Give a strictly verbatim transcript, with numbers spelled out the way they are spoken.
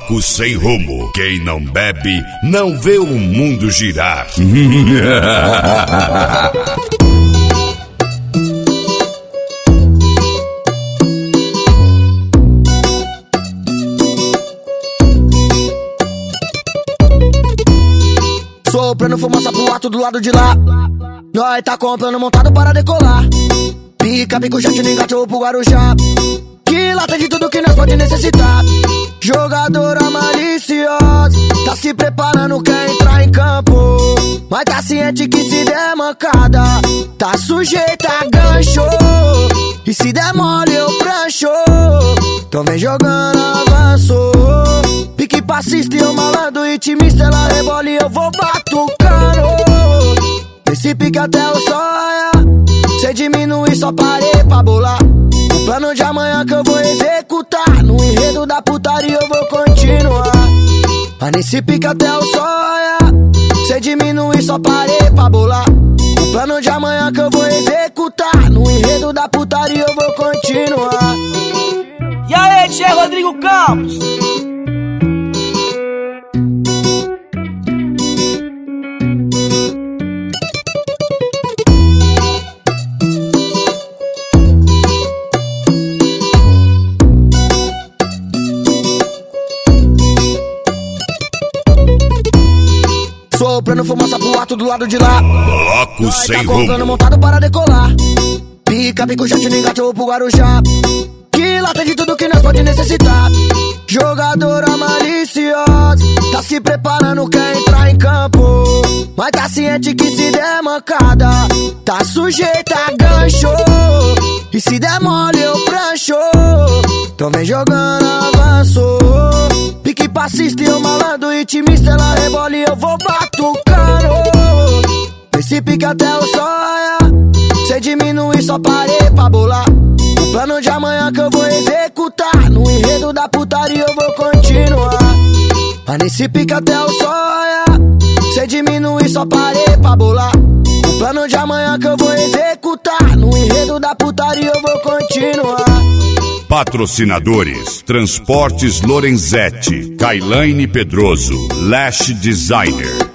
Bloco sem rumo. Quem não bebe, não vê o mundo girar. Soprando fumaça pro alto do lado de lá. Nós tá comprando montado para decolar. Pica, pico, jet, engatou pro Guarujá. Que lá tem de tudo que nós pode necessitar. Jogadora maliciosa, tá se preparando, quer entrar em campo. Mas tá ciente que se der mancada, tá sujeita a gancho. E se der mole eu prancho. Então vem jogando avanço. Pique passista e eu malandro, intimista, ela rebola e eu vou batucando. Esse pique até o sonha. Cê diminui, só parei pra bolar. O plano de amanhã que eu vou executar. No enredo da putaria eu vou continuar. Mas nesse pique até o sonha. Cê diminui, só parei pra bolar. O plano de amanhã que eu vou executar. No enredo da putaria eu vou continuar. E aí, Tchê Rodrigo Campos? Soprando fumaça pro alto do lado de lá. Bloco Nós sem tá comprando rumo. montado para decolar. Pica, pico, jet, engatou pro Guarujá. Que lá tem de tudo que nós pode necessitar. Jogadora maliciosa, tá se preparando, quer entrar em campo. Mas tá ciente que se der mancada, tá sujeita a gancho. E se der mole eu prancho. Então vem jogando avanço. Pique passista e eu malandro, intimista, ela rebola e eu vou batucando. Esse pique até o sonha. Cê diminui, só parei pra bolar. O plano de amanhã que eu vou executar. No enredo da putaria eu vou continuar. Mas nesse pique até o sonha. Cê diminui, só parei pra bolar. O plano de amanhã que eu vou executar. No enredo da putaria eu vou continuar. Patrocinadores: Transportes Lorenzetti, Kailaine Pedroso, Lash Designer.